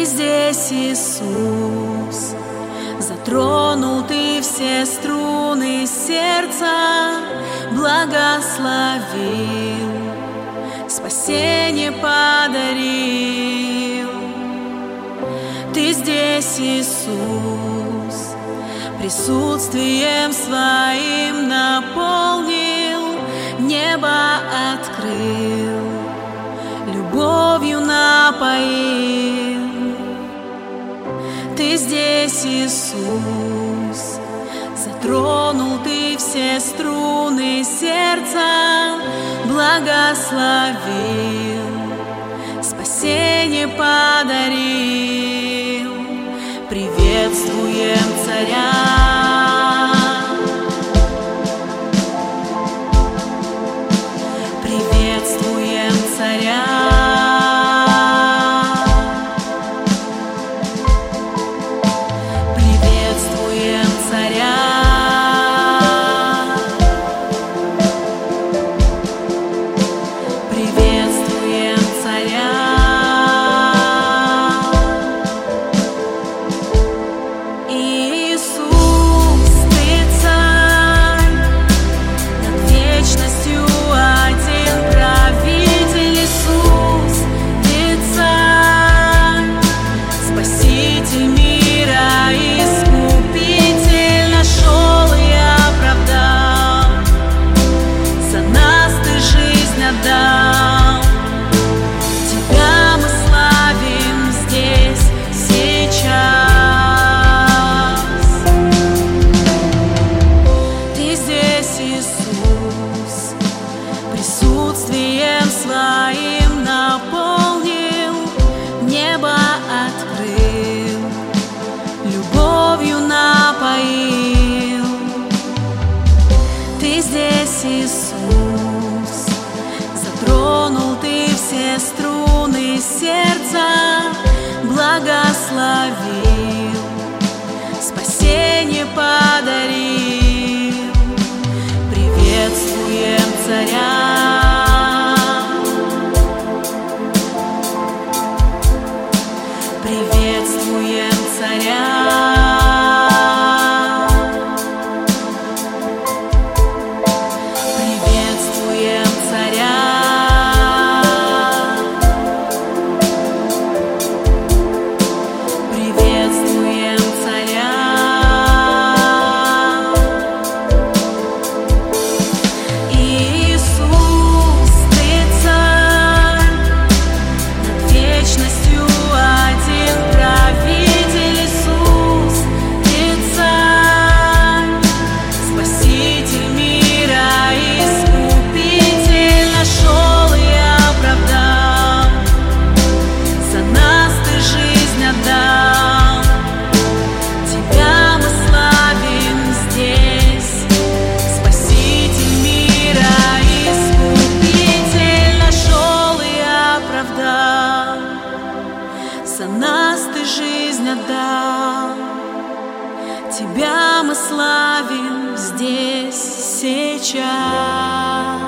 здесь, Иисус, затронул Ты все струны сердца, благословил, спасение подарил. Ты здесь, Иисус, присутствием Своим наполнил, небо открыл, любовью напоил. Ты здесь, Иисус, затронул Ты все струны сердца, благословил, спасение подарил. Приветствуем Царя, приветствуем Царя. Присутствием Своим наполнил, небо открыл, любовью напоил. Ты здесь, Иисус, затронул Ты все струны сердца, благословил, спасение подарил. Приветствуем Царя, приветствуем Царя, приветствуем Царя, приветствуем Царя. Иисус, Ты Царь, над вечностью один правитель. Иисус, Ты Царь, спаситель мира, искупитель, нашел и оправдал, за нас Ты жизнь отдал. Тебя мы славим здесь, спаситель мира, искупитель, нашел и оправдал, за нас Ты жизнь отдал. Тебя мы славим здесь, сейчас.